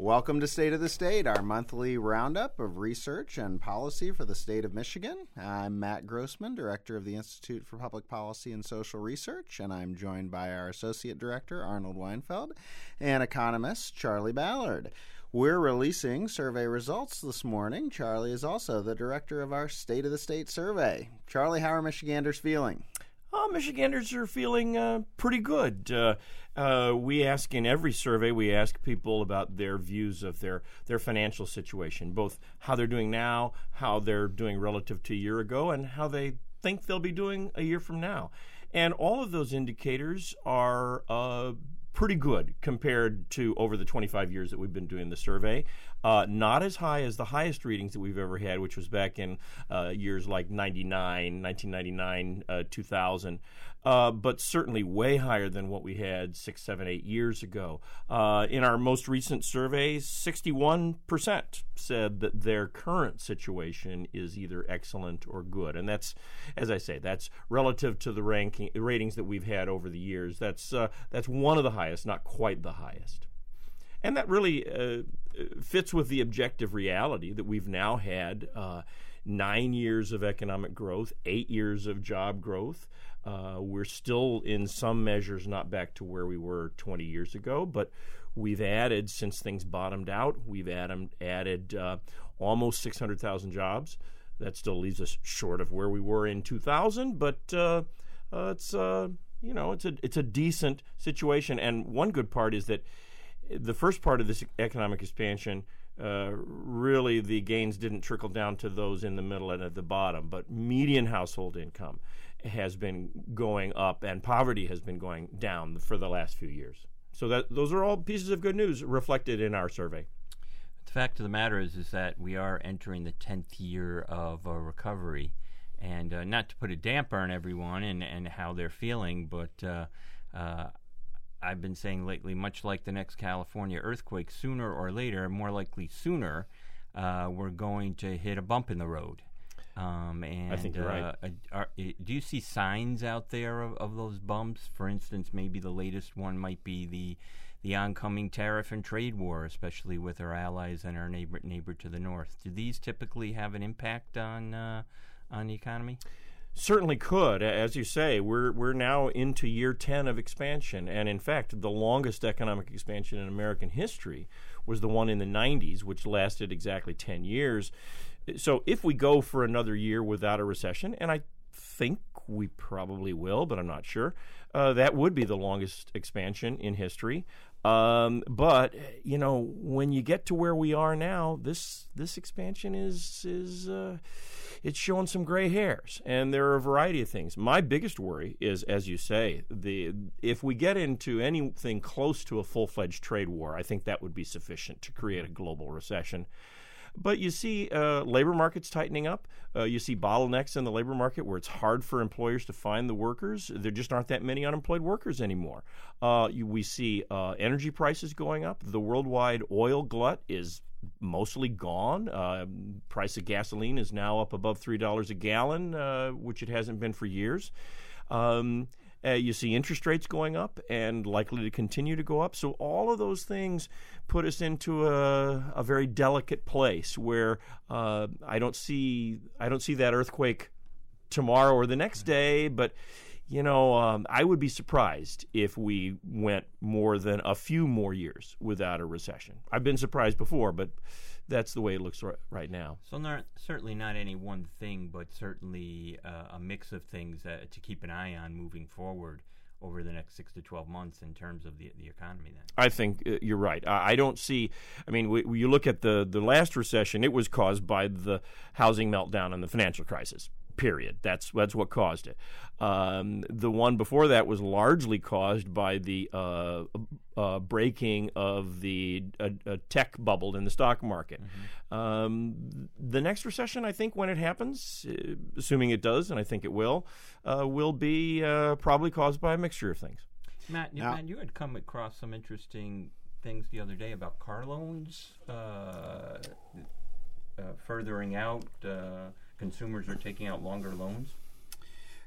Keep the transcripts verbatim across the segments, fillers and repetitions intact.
Welcome to State of the State, our monthly roundup of research and policy for the state of Michigan. I'm Matt Grossman, Director of the Institute for Public Policy and Social Research, and I'm joined by our Associate Director, Arnold Weinfeld, and economist, Charlie Ballard. We're releasing survey results this morning. Charlie is also the Director of our State of the State survey. Charlie, how are Michiganders feeling? Oh, Michiganders are feeling uh, pretty good. Uh, uh, we ask in every survey, we ask people about their views of their, their financial situation, both how they're doing now, how they're doing relative to a year ago, and how they think they'll be doing a year from now. And all of those indicators are uh, pretty good compared to over the twenty-five years that we've been doing the survey. Uh, not as high as the highest readings that we've ever had, which was back in uh, years like ninety-nine, nineteen ninety-nine, uh, two thousand, uh, but certainly way higher than what we had six, seven, eight years ago. Uh, in our most recent survey, sixty-one percent said that their current situation is either excellent or good. And that's, as I say, that's relative to the ranking ratings that we've had over the years. That's, uh, that's one of the highest, not quite the highest. And that really uh, fits with the objective reality that we've now had uh, nine years of economic growth, eight years of job growth. Uh, we're still, in some measures, not back to where we were twenty years ago, but we've added, since things bottomed out, we've added, added uh, almost six hundred thousand jobs. That still leaves us short of where we were in two thousand, but uh, uh, it's uh, you know it's a it's a decent situation. And one good part is that the first part of this economic expansion, uh, really the gains didn't trickle down to those in the middle and at the bottom, but median household income has been going up and poverty has been going down for the last few years. So that those are all pieces of good news reflected in our survey. The fact of the matter is, is that we are entering the tenth year of uh, recovery, and uh, not to put a damper on everyone and, and how they're feeling, but uh, uh, I've been saying lately, much like the next California earthquake, sooner or later, more likely sooner, uh, we're going to hit a bump in the road. Um, and I think you're uh, right. Are, do you see signs out there of, of those bumps? For instance, maybe the latest one might be the the oncoming tariff and trade war, especially with our allies and our neighbor neighbor to the north. Do these typically have an impact on uh, on the economy? Certainly could. As you say, we're we're now into year ten of expansion, and in fact, the longest economic expansion in American history was the one in the nineties, which lasted exactly ten years. So if we go for another year without a recession, and I think we probably will, but I'm not sure, uh, that would be the longest expansion in history. Um, but you know, when you get to where we are now, this this expansion is is uh, it's showing some gray hairs, and there are a variety of things. My biggest worry is, as you say, the if we get into anything close to a full-fledged trade war, I think that would be sufficient to create a global recession. But you see uh, labor markets tightening up. Uh, you see bottlenecks in the labor market where it's hard for employers to find the workers. There just aren't that many unemployed workers anymore. Uh, you, we see uh, energy prices going up. The worldwide oil glut is mostly gone. Uh, price of gasoline is now up above three dollars a gallon, uh, which it hasn't been for years. Um, Uh, you see interest rates going up and likely to continue to go up. So all of those things put us into a, a very delicate place where uh, I don't see I don't see that earthquake tomorrow or the next day. But you know, um, I would be surprised if we went more than a few more years without a recession. I've been surprised before, but that's the way it looks right, right now. So not, certainly not any one thing, but certainly uh, a mix of things uh, to keep an eye on moving forward over the next six to twelve months in terms of the the economy then. I think uh, you're right. I, I don't see, I mean, we, we, you look at the, the last recession, it was caused by the housing meltdown and the financial crisis. Period. That's that's what caused it. Um, the one before that was largely caused by the uh, uh, breaking of the uh, uh, tech bubble in the stock market. Mm-hmm. Um, the next recession, I think, when it happens, uh, assuming it does, and I think it will, uh, will be uh, probably caused by a mixture of things. Matt, now, Matt, you had come across some interesting things the other day about car loans, uh, uh, furthering out. Uh, consumers are taking out longer loans.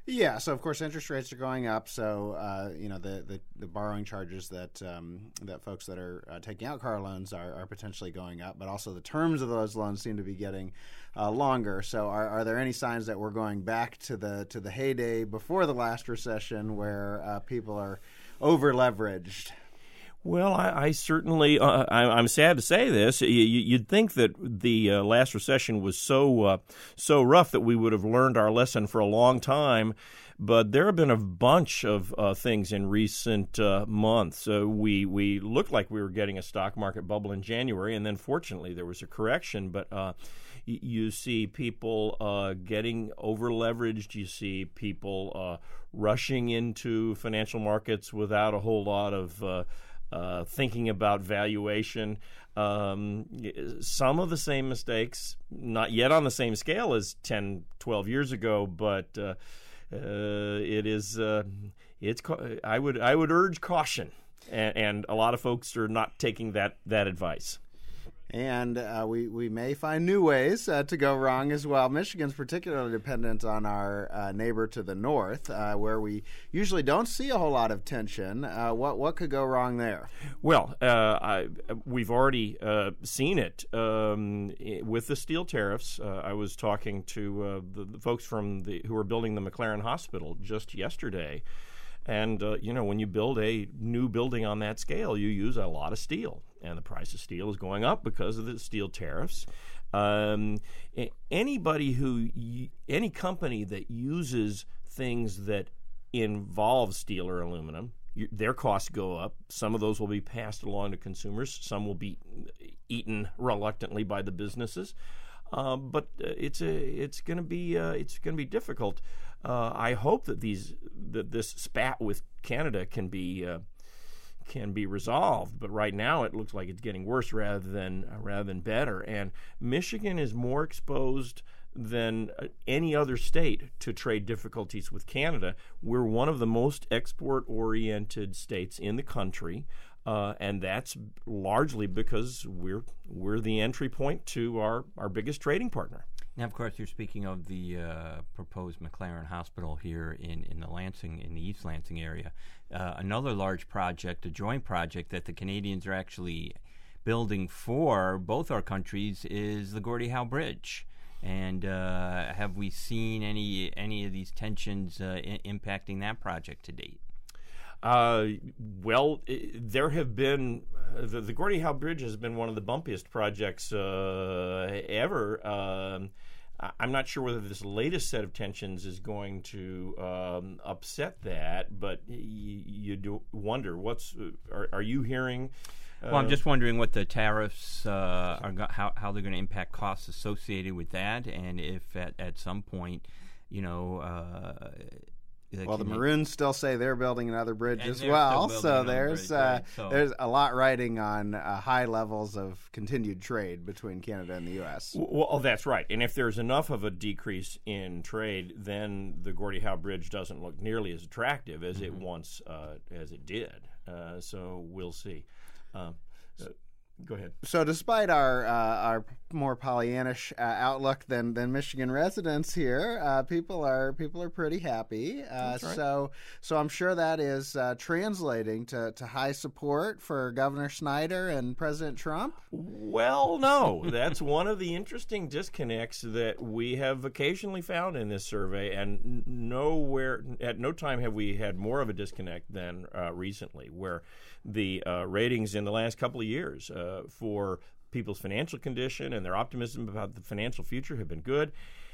Yeah, so of course interest rates are going up. So uh, you know the, the, the borrowing charges that um, that folks that are uh, taking out car loans are, are potentially going up, but also the terms of those loans seem to be getting uh, longer. So are, are there any signs that we're going back to the to the heyday before the last recession, where uh, people are over leveraged? Well, I, I certainly, uh, I, I'm sad to say this. You, you'd think that the uh, last recession was so uh, so rough that we would have learned our lesson for a long time, but there have been a bunch of uh, things in recent uh, months. Uh, we we looked like we were getting a stock market bubble in January, and then fortunately there was a correction, but uh, y- you see people uh, getting over-leveraged. You see people uh, rushing into financial markets without a whole lot of uh, Uh, thinking about valuation. Um, some of the same mistakes, not yet on the same scale as ten, twelve years ago, but uh, uh, it is, uh, it's, I would, I would urge caution, and, and a lot of folks are not taking that, that advice. And uh, we, we may find new ways uh, to go wrong as well. Michigan's particularly dependent on our uh, neighbor to the north, uh, where we usually don't see a whole lot of tension. Uh, what what could go wrong there? Well, uh, I, we've already uh, seen it um, with the steel tariffs. Uh, I was talking to uh, the, the folks from the who are building the McLaren Hospital just yesterday. And, uh, you know, when you build a new building on that scale, you use a lot of steel. And the price of steel is going up because of the steel tariffs. Um, anybody who, any company that uses things that involve steel or aluminum, you, their costs go up. Some of those will be passed along to consumers. Some will be eaten reluctantly by the businesses. Uh, but it's a, it's going to be uh, it's going to be difficult. Uh, I hope that these that this spat with Canada can be uh, can be resolved. But right now, it looks like it's getting worse rather than uh, rather than better. And Michigan is more exposed than uh, any other state to trade difficulties with Canada. We're one of the most export-oriented states in the country. Uh, and that's largely because we're we're the entry point to our, our biggest trading partner. Now, of course, you're speaking of the uh, proposed McLaren Hospital here in, in the Lansing, in the East Lansing area. Uh, another large project, a joint project that the Canadians are actually building for both our countries, is the Gordie Howe Bridge. And uh, have we seen any any of these tensions uh, I- impacting that project to date? Uh, well, I- there have been uh, the, the Gordie Howe Bridge has been one of the bumpiest projects uh, ever. Um, I- I'm not sure whether this latest set of tensions is going to um, upset that, but y- you do wonder what's. Uh, are, are you hearing? Uh, Well, I'm just wondering what the tariffs uh, are, go- how how they're going to impact costs associated with that, and if at, at some point, you know. Uh, Well, the Maroons still say they're building another bridge And as they're well, still so building another there's bridge, uh, right, so- there's a lot riding on uh, high levels of continued trade between Canada and the U S. Well, oh, that's right. And if there's enough of a decrease in trade, then the Gordie Howe Bridge doesn't look nearly as attractive as Mm-hmm. it once uh, as it did. Uh, so we'll see. Um, uh, go ahead. So, despite our uh, our more Pollyannish uh, outlook than, than Michigan residents here, uh, people are people are pretty happy. Uh, That's right. So, so I'm sure that is uh, translating to, to high support for Governor Snyder and President Trump. Well, no. That's one of the interesting disconnects that we have occasionally found in this survey, and n- nowhere at no time have we had more of a disconnect than uh, recently, where the uh, ratings in the last couple of years uh, for people's financial condition and their optimism about the financial future have been good.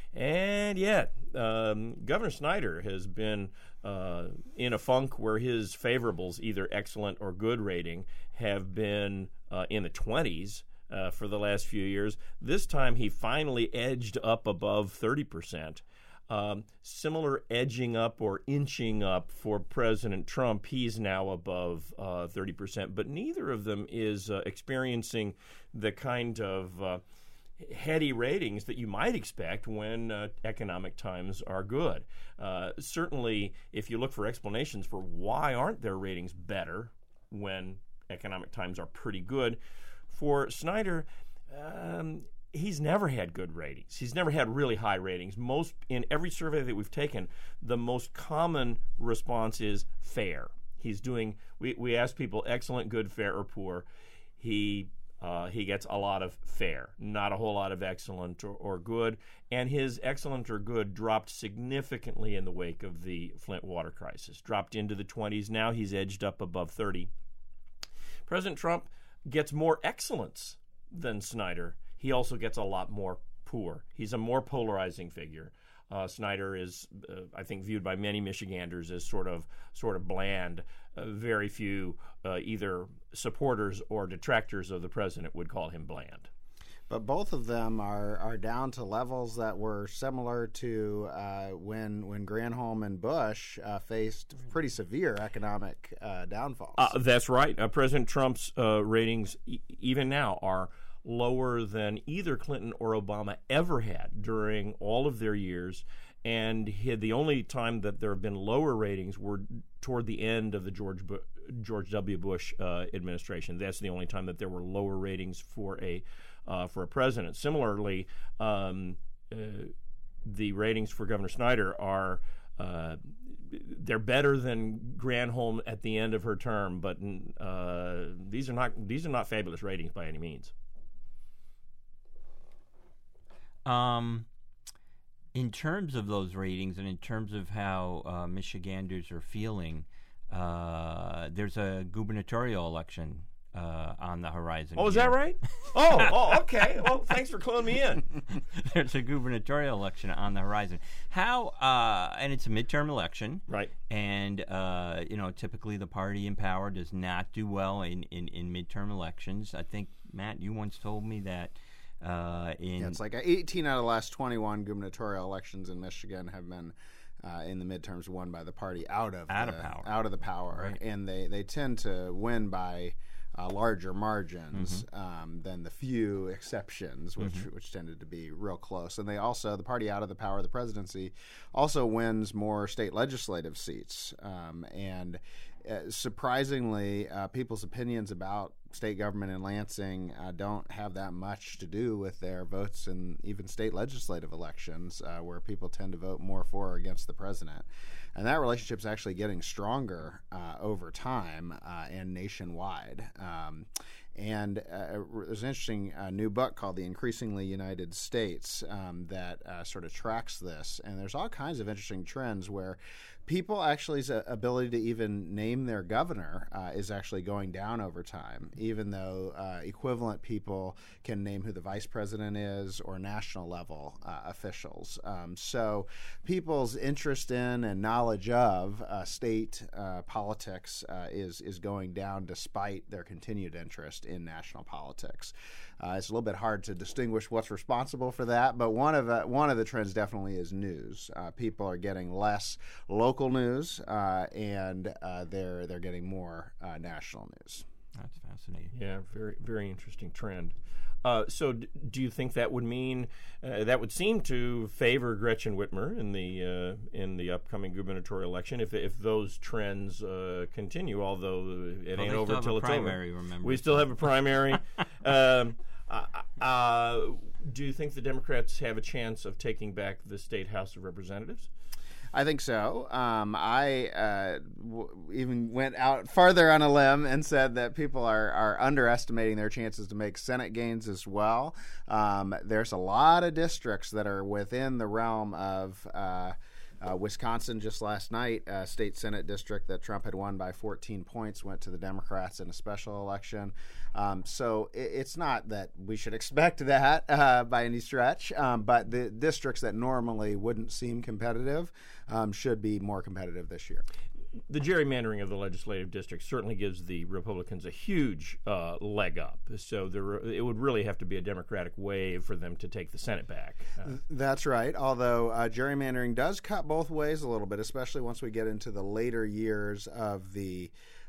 And yet, um, Governor Snyder has been uh, in a funk where his favorables, either excellent or good rating, have been uh, in the twenties uh, for the last few years. This time he finally edged up above thirty percent. Um, similar edging up or inching up for President Trump. He's now above uh, thirty percent, but neither of them is uh, experiencing the kind of uh, heady ratings that you might expect when uh, economic times are good. Uh, certainly, if you look for explanations for why aren't their ratings better when economic times are pretty good, for Snyder, um, he's never had good ratings. He's never had really high ratings. Most in every survey that we've taken, the most common response is fair. He's doing. We we ask people excellent, good, fair, or poor. He uh, he gets a lot of fair, not a whole lot of excellent or, or good. And his excellent or good dropped significantly in the wake of the Flint water crisis. Dropped into the twenties. Now he's edged up above thirty. President Trump gets more excellence than Snyder. He also gets a lot more poor. He's a more polarizing figure. Uh, Snyder is, uh, I think, viewed by many Michiganders as sort of sort of bland. Uh, very few uh, either supporters or detractors of the president would call him bland. But both of them are, are down to levels that were similar to uh, when when Granholm and Bush uh, faced pretty severe economic uh, downfalls. Uh, that's right. Uh, President Trump's uh, ratings, e- even now, are lower than either Clinton or Obama ever had during all of their years. And he, the only time that there have been lower ratings were toward the end of the George Bu- George W. Bush uh, administration. That's the only time that there were lower ratings for a uh, for a president. Similarly, um, uh, the ratings for Governor Snyder are uh, they're better than Granholm at the end of her term, but uh, these are not these are not fabulous ratings by any means. Um, in terms of those ratings and in terms of how uh, Michiganders are feeling, uh, there's a gubernatorial election uh, on the horizon. Oh, is here. that right? oh, oh, okay. Well, thanks for cluing me in. There's a gubernatorial election on the horizon. How, uh, and it's a midterm election. Right. And, uh, you know, typically the party in power does not do well in, in, in midterm elections. I think, Matt, you once told me that Uh, in yeah, it's like eighteen out of the last twenty-one gubernatorial elections in Michigan have been uh, in the midterms won by the party out of out the, of power, out of the power, right. And they, they tend to win by uh, larger margins mm-hmm. um, than the few exceptions, which mm-hmm. which tended to be real close. And they also the party out of the power, the presidency, also wins more state legislative seats, um, and uh, surprisingly, uh, people's opinions about state government in Lansing uh, don't have that much to do with their votes in even state legislative elections, uh, where people tend to vote more for or against the president. And that relationship's actually getting stronger uh, over time uh, and nationwide. Um, and uh, there's an interesting uh, new book called The Increasingly United States um, that uh, sort of tracks this. And there's all kinds of interesting trends where people actually's ability to even name their governor uh, is actually going down over time, even though uh, equivalent people can name who the vice president is or national level uh, officials. Um, so people's interest in and knowledge of uh, state uh, politics uh, is is going down despite their continued interest in national politics. Uh, it's a little bit hard to distinguish what's responsible for that, but one of the, one of the trends definitely is news. Uh, people are getting less local news, uh, and uh, they're they're getting more uh, national news. That's fascinating. Yeah, very very interesting trend. Uh, so, d- do you think that would mean uh, that would seem to favor Gretchen Whitmer in the uh, in the upcoming gubernatorial election if if those trends uh, continue? Although it well, ain't over till it's primary, over. Remember, we still have a primary. um, uh, uh, do you think the Democrats have a chance of taking back the state House of Representatives? I think so. Um, I uh, w- even went out farther on a limb and said that people are, are underestimating their chances to make Senate gains as well. Um, there's a lot of districts that are within the realm of uh, uh, Wisconsin. Just last night, a state Senate district that Trump had won by fourteen points went to the Democrats in a special election. Um, so it, it's not that we should expect that uh, by any stretch, um, but the districts that normally wouldn't seem competitive um, should be more competitive this year. The gerrymandering of the legislative district certainly gives the Republicans a huge uh, leg up. So there, it would really have to be a Democratic wave for them to take the Senate back. Uh, That's right, although uh, gerrymandering does cut both ways a little bit, especially once we get into the later years of the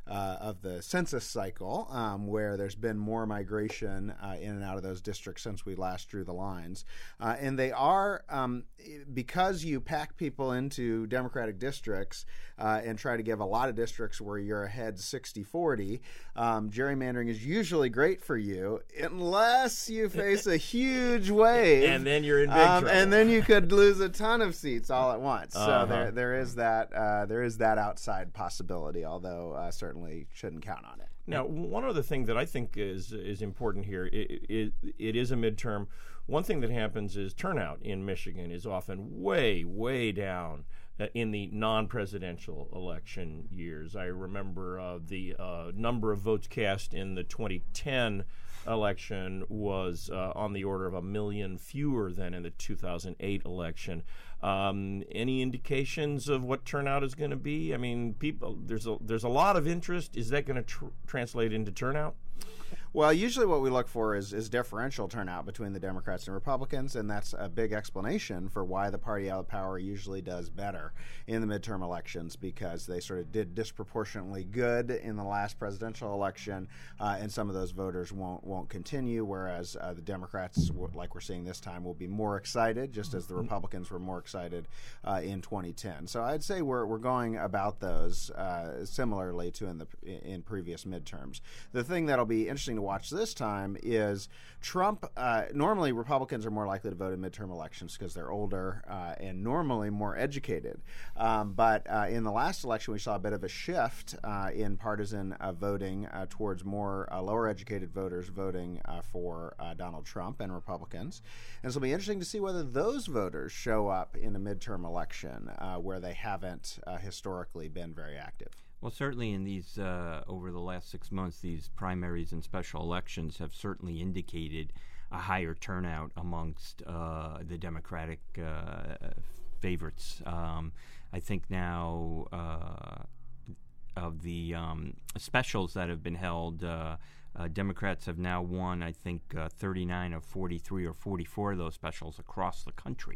uh, of the census cycle, um, where there's been more migration uh, in and out of those districts since we last drew the lines. Uh, and they are, um, because you pack people into Democratic districts uh, and try to give a lot of districts where you're ahead sixty forty, um, gerrymandering is usually great for you unless you face a huge wave. And then you're in big um, trouble. And then you could lose a ton of seats all at once. Uh-huh. So there, there is that uh, there is that outside possibility, although uh, certainly shouldn't count on it. Now, one other thing that I think is is important here, it, it, it is a midterm. One thing that happens is turnout in Michigan is often way, way down uh, in the non-presidential election years. I remember uh, the uh, number of votes cast in the twenty ten election was uh, on the order of a million fewer than in the two thousand eight election. Um, any indications of what turnout is going to be? I mean, people, there's a there's a lot of interest. Is that going to tr- translate into turnout? Well, usually what we look for is, is differential turnout between the Democrats and Republicans, and that's a big explanation for why the party out of power usually does better in the midterm elections, because they sort of did disproportionately good in the last presidential election, uh, and some of those voters won't won't continue, whereas uh, the Democrats, like we're seeing this time, will be more excited, just as the Republicans were more excited uh, in twenty ten. So I'd say we're we're going about those uh, similarly to in the in previous midterms. The thing that'll be interesting to watch this time is Trump. Uh, normally, Republicans are more likely to vote in midterm elections because they're older uh, and normally more educated. Um, but uh, in the last election, we saw a bit of a shift uh, in partisan uh, voting uh, towards more uh, lower educated voters voting uh, for uh, Donald Trump and Republicans. And so it'll be interesting to see whether those voters show up in a midterm election uh, where they haven't uh, historically been very active. Well, certainly in these, uh, over the last six months, these primaries and special elections have certainly indicated a higher turnout amongst uh, the Democratic uh, favorites. Um, I think now uh, of the um, specials that have been held, uh, uh, Democrats have now won, I think, uh, thirty-nine of forty-three or forty-four of those specials across the country.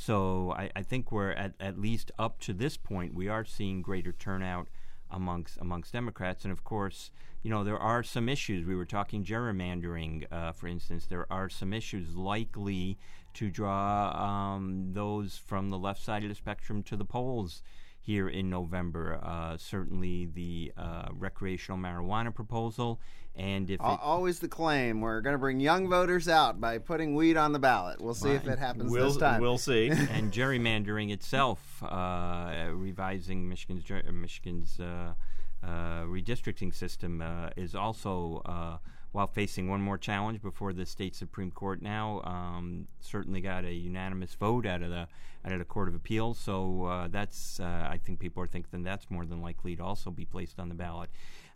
So I, I think we're at, at least up to this point, we are seeing greater turnout amongst amongst Democrats. And of course, you know, there are some issues. We were talking gerrymandering, uh, for instance. There are some issues likely to draw um, those from the left side of the spectrum to the polls here in November. Uh, certainly the uh, recreational marijuana proposal. And if it, always the claim, we're going to bring young voters out by putting weed on the ballot. We'll see right. if it happens We'll, this time. We'll see. and gerrymandering itself, uh, revising Michigan's ger- Michigan's uh, uh, redistricting system uh, is also, uh, while facing one more challenge before the state Supreme Court now, um, certainly got a unanimous vote out of the out of the Court of Appeals. So uh, that's, uh, I think people are thinking that's more than likely to also be placed on the ballot.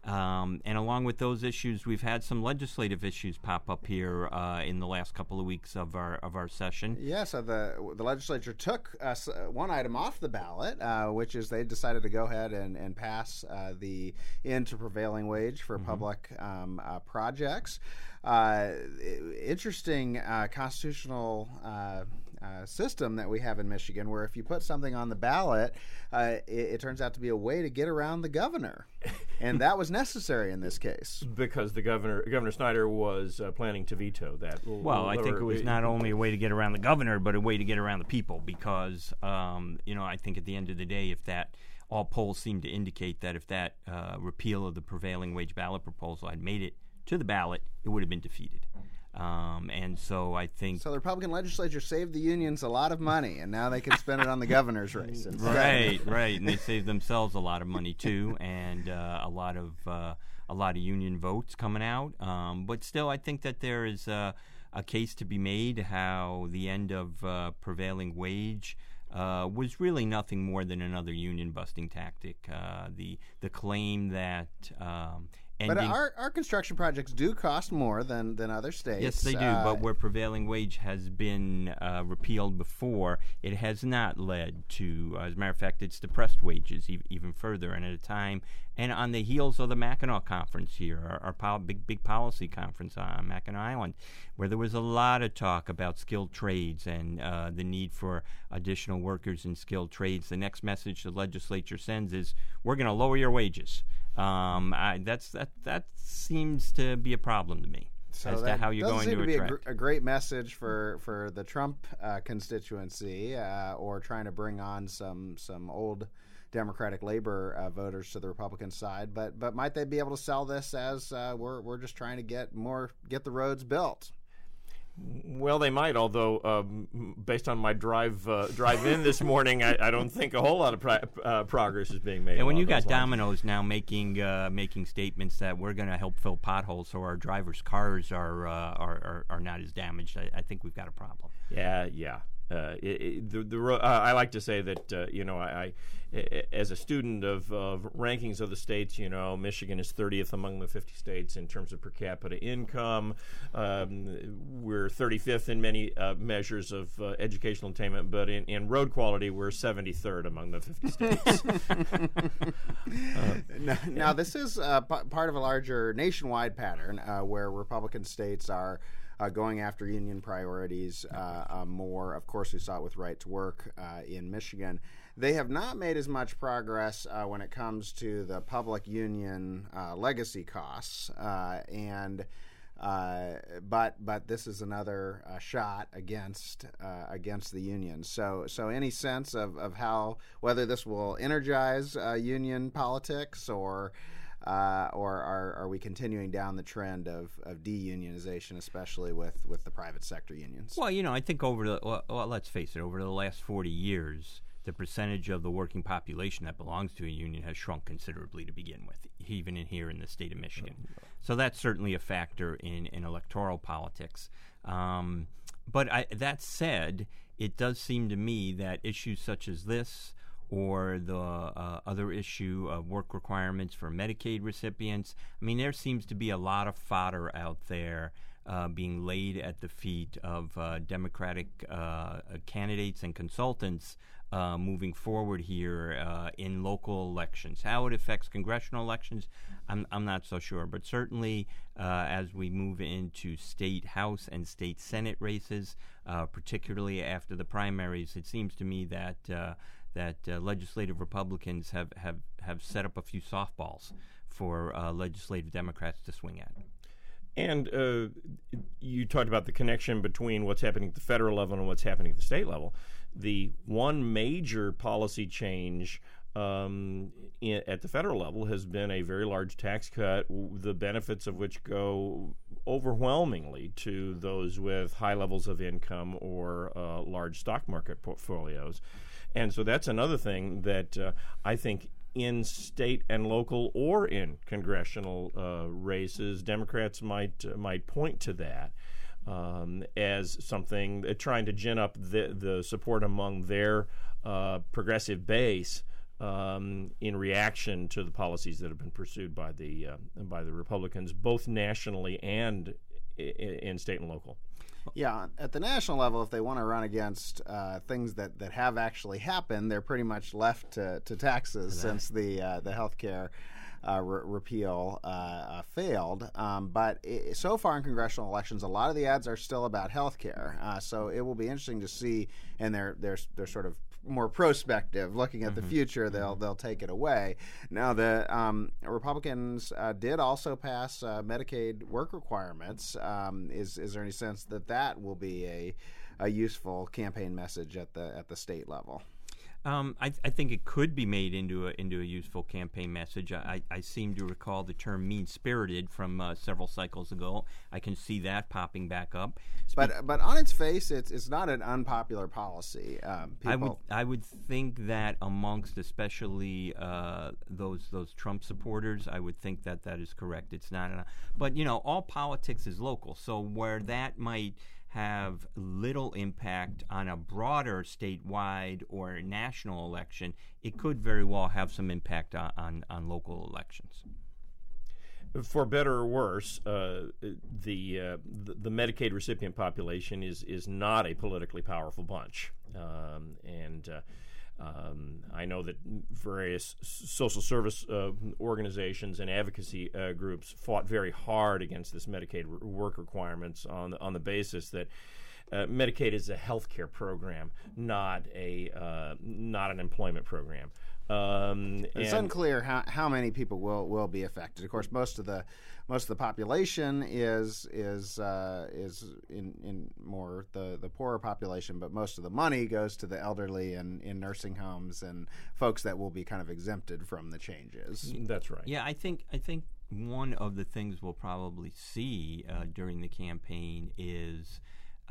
Um, and along with those issues, we've had some legislative issues pop up here uh, in the last couple of weeks of our of our session. Yeah, so the the legislature took uh, one item off the ballot, uh, which is they decided to go ahead and, and pass uh, the end to prevailing wage for mm-hmm. public um, uh, projects. Uh, interesting uh, constitutional uh, uh, system that we have in Michigan, where if you put something on the ballot, uh, it, it turns out to be a way to get around the governor, and that was necessary in this case because the governor, Governor Snyder, was uh, planning to veto that. Well, I think it was not only a way to get around the governor, but a way to get around the people, because um, you know, I think at the end of the day, if that all polls seem to indicate that if that uh, repeal of the prevailing wage ballot proposal had made it to the ballot, it would have been defeated. Um, and so I think... So the Republican legislature saved the unions a lot of money, and now they can spend it on the governor's race. Right, right. And they saved themselves a lot of money, too, and uh, a lot of uh, a lot of union votes coming out. Um, but still, I think that there is uh, a case to be made how the end of uh, prevailing wage Uh, was really nothing more than another union-busting tactic. Uh, the the claim that um, ending... But our, our construction projects do cost more than, than other states. Yes, they do, uh, but where prevailing wage has been uh, repealed before, it has not led to, uh, as a matter of fact, it's depressed wages e- even further. And at a time, and on the heels of the Mackinac Conference here, our, our pol- big big policy conference on Mackinac Island, where there was a lot of talk about skilled trades and uh, the need for additional workers in skilled trades. The next message the legislature sends is, we're going to lower your wages. Um, I, that's that that seems to be a problem to me. So as to how you're going seem to, to be a, attract. gr- a great message for, for the Trump uh, constituency, uh, or trying to bring on some some old Democratic labor uh, voters to the Republican side. But but might they be able to sell this as uh, we're we're just trying to get more get the roads built? Well, they might, although um, based on my drive uh, drive in this morning, I, I don't think a whole lot of pro- uh, progress is being made. And when you those got lines. Domino's now making uh, making statements that we're going to help fill potholes so our drivers' cars are uh, are, are are not as damaged, I, I think we've got a problem. Yeah, yeah. Uh, it, it, the, the, ro- uh, I like to say that, uh, you know, I, I, as a student of, of rankings of the states, you know, Michigan is thirtieth among the fifty states in terms of per capita income. Um, we're thirty-fifth in many uh, measures of uh, educational attainment, but in, in road quality, we're seventy-third among the fifty states. uh, now, now, this is uh, p- part of a larger nationwide pattern uh, where Republican states are Uh, going after union priorities uh, uh, more. Of course, we saw it with right to work uh, in Michigan. They have not made as much progress uh, when it comes to the public union uh, legacy costs, uh, and uh, but but this is another uh, shot against uh, against the unions. So so any sense of, of how whether this will energize uh, union politics or Uh, or are, are we continuing down the trend of, of de-unionization, especially with, with the private sector unions? Well, you know, I think over the, well, well, let's face it, over the last forty years, the percentage of the working population that belongs to a union has shrunk considerably to begin with, even in here in the state of Michigan. So that's certainly a factor in, in electoral politics. Um, but I, that said, it does seem to me that issues such as this, or the uh, other issue of work requirements for Medicaid recipients. I mean, there seems to be a lot of fodder out there uh, being laid at the feet of uh, Democratic uh, candidates and consultants uh, moving forward here uh, in local elections. How it affects congressional elections, I'm, I'm not so sure. But certainly uh, as we move into state House and state Senate races, uh, particularly after the primaries, it seems to me that uh, that uh, legislative Republicans have, have, have set up a few softballs for uh, legislative Democrats to swing at. And uh, you talked about the connection between what's happening at the federal level and what's happening at the state level. The one major policy change um, in, at the federal level has been a very large tax cut, w- the benefits of which go overwhelmingly to those with high levels of income or uh, large stock market portfolios. And so that's another thing that uh, I think in state and local or in congressional uh, races, Democrats might uh, might point to that um, as something, uh, trying to gin up the, the support among their uh, progressive base um, in reaction to the policies that have been pursued by the uh, by the Republicans, both nationally and I- in state and local. Yeah, at the national level, if they want to run against uh, things that, that have actually happened, they're pretty much left to, to taxes right. since the uh, the health care uh, re- repeal uh, uh, failed. Um, but it, so far in congressional elections, a lot of the ads are still about health care. Uh, so it will be interesting to see, and they're they're they're sort of more prospective, looking at mm-hmm. the future. They'll they'll take it away. Now the um, Republicans uh, did also pass uh, Medicaid work requirements. Um, is is there any sense that that will be a a useful campaign message at the at the state level? Um, I, th- I think it could be made into a into a useful campaign message. I, I seem to recall the term mean-spirited from uh, several cycles ago. I can see that popping back up. Spe- but but on its face, it's it's not an unpopular policy. Um, people I would I would think that amongst especially uh, those those Trump supporters, I would think that that is correct. It's not, an, but you know, all politics is local. So where that might have little impact on a broader statewide or national election, it could very well have some impact on, on, on local elections. For better or worse, uh, the, uh, the the Medicaid recipient population is is not a politically powerful bunch, um, and uh, um, I know that various social service uh, organizations and advocacy uh, groups fought very hard against this Medicaid r- work requirements on the, on the basis that uh, Medicaid is a health care program, not a uh, not an employment program. Um, it's and unclear how, how many people will, will be affected. Of course, most of the most of the population is is uh, is in, in more the, the poorer population, but most of the money goes to the elderly and in nursing homes and folks that will be kind of exempted from the changes. That's right. Yeah, I think I think one of the things we'll probably see uh, during the campaign is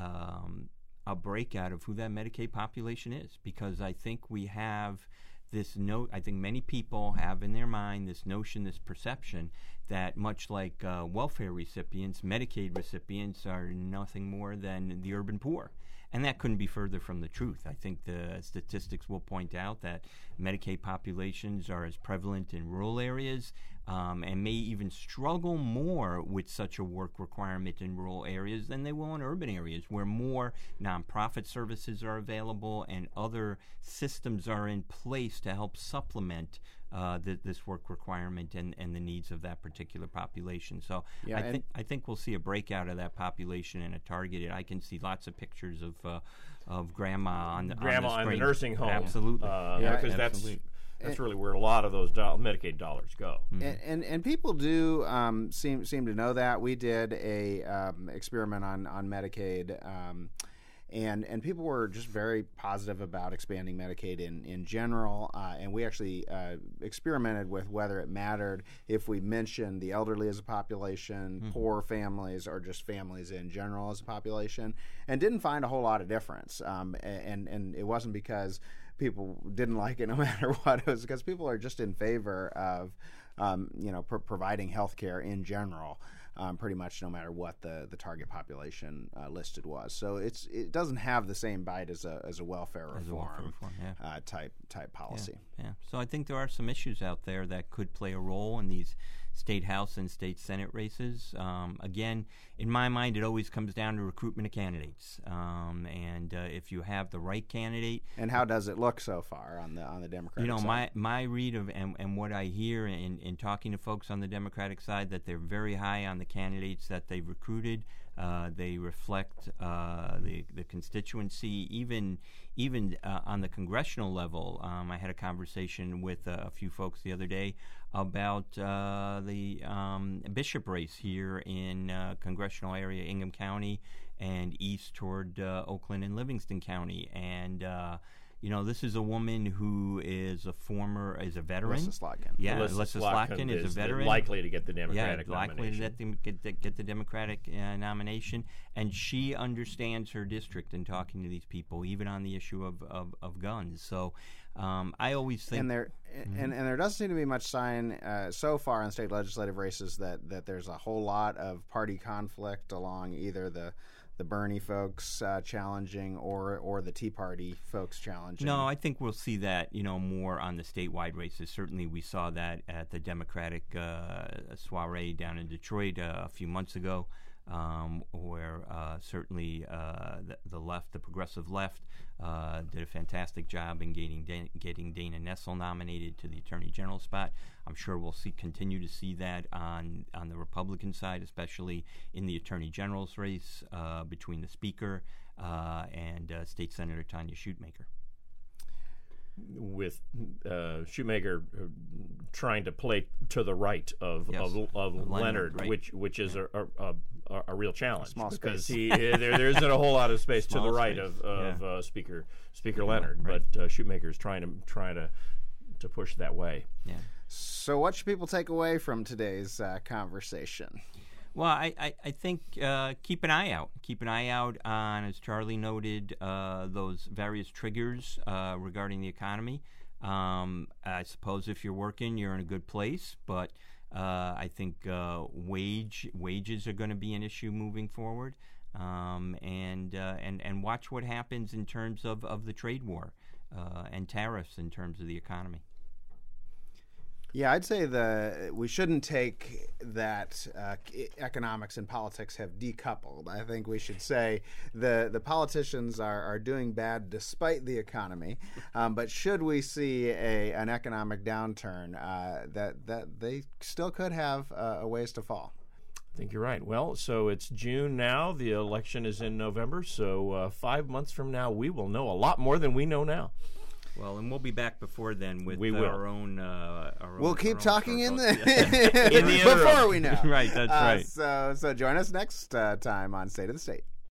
um, a breakout of who that Medicaid population is, because I think we have this note. I think many people have in their mind this notion, this perception that much like uh, welfare recipients, Medicaid recipients are nothing more than the urban poor. And that couldn't be further from the truth. I think the statistics will point out that Medicaid populations are as prevalent in rural areas um, and may even struggle more with such a work requirement in rural areas than they will in urban areas, where more nonprofit services are available and other systems are in place to help supplement uh, the, this work requirement and, and the needs of that particular population. So Yeah, I and- think I think we'll see a breakout of that population and a targeted. I can see lots of pictures of uh, of grandma on the Grandma on the, in the screen. nursing home. Absolutely, Uh, Yeah, because absolutely. that's that's really where a lot of those do- Medicaid dollars go. Mm-hmm. And, and and people do um, seem seem to know that. We did a um, experiment on on Medicaid, um, and and people were just very positive about expanding Medicaid in in general. Uh, and we actually uh, experimented with whether it mattered if we mentioned the elderly as a population, Mm-hmm. poor families, or just families in general as a population, and didn't find a whole lot of difference. Um, and and it wasn't because people didn't like it no matter what. It was because people are just in favor of, um, you know, pr- providing health care in general, um, pretty much no matter what the, the target population uh, listed was. So it's it doesn't have the same bite as a as a welfare reform, As a welfare reform, yeah. uh, type type policy. Yeah. So I think there are some issues out there that could play a role in these state house and state senate races. Um, again, in my mind, it always comes down to recruitment of candidates. Um, and uh, if you have the right candidate, And how does it look so far on the on the Democratic you know, side? my my read of and, and what I hear in, in talking to folks on the Democratic side, that they're very high on the candidates that they've recruited. Uh, they reflect uh, the the constituency, even even uh, on the congressional level. Um, I had a conversation with uh, a few folks the other day about uh, the um, bishop race here in uh, congressional area, Ingham County, and east toward uh, Oakland and Livingston County, and. Uh, You know, this is a woman who is a former, is a veteran. Alyssa Slotkin. Yeah, Alyssa Alyssa Slotkin Slotkin is, is a veteran. likely to get the Democratic yeah, likely nomination. to get the, get the, get the Democratic uh, nomination. And she understands her district in talking to these people, even on the issue of, of, of guns. So um, I always think... And there, and, and there doesn't seem to be much sign uh, so far in state legislative races that, that there's a whole lot of party conflict along either the the Bernie folks uh, challenging or or the Tea Party folks challenging. No, I think we'll see that, you know, more on the statewide races. Certainly we saw that at the Democratic uh, soiree down in Detroit uh, a few months ago, um, where uh, certainly uh, the, the left, the progressive left, uh, did a fantastic job in getting, Dan- getting Dana Nessel nominated to the Attorney General spot. I'm sure we'll see continue to see that on, on the Republican side, especially in the Attorney General's race uh, between the Speaker uh, and uh, State Senator Tanya Shoemaker. With uh, Shoemaker uh, trying to play to the right of Yes. of, of Leonard, Leonard, right. which which is a, a, a, a real challenge Small because space. he there, there isn't a whole lot of space to Small the right space, of, of yeah. uh, Speaker Speaker Leonard, right. but uh, Shoemaker's trying to trying to to push that way. Yeah. So what should people take away from today's uh, conversation? Well, I, I, I think uh, keep an eye out. Keep an eye out on, as Charlie noted, uh, those various triggers uh, regarding the economy. Um, I suppose if you're working, you're in a good place, but uh, I think uh, wage wages are going to be an issue moving forward, um, and uh, and and watch what happens in terms of, of the trade war uh, and tariffs in terms of the economy. Yeah, I'd say the we shouldn't take that uh, e- economics and politics have decoupled. I think we should say the the politicians are, are doing bad despite the economy. Um, but should we see a an economic downturn, uh, that that they still could have uh, a ways to fall. I think you're right. Well, so it's June now. The election is in November. So uh, five months from now, we will know a lot more than we know now. Well, and we'll be back before then with We uh, will. our own. Uh, our We'll own, keep our own talking in circles. the, In the interim. before we know. Right, that's Uh, right. So, so join us next uh, time on State of the State.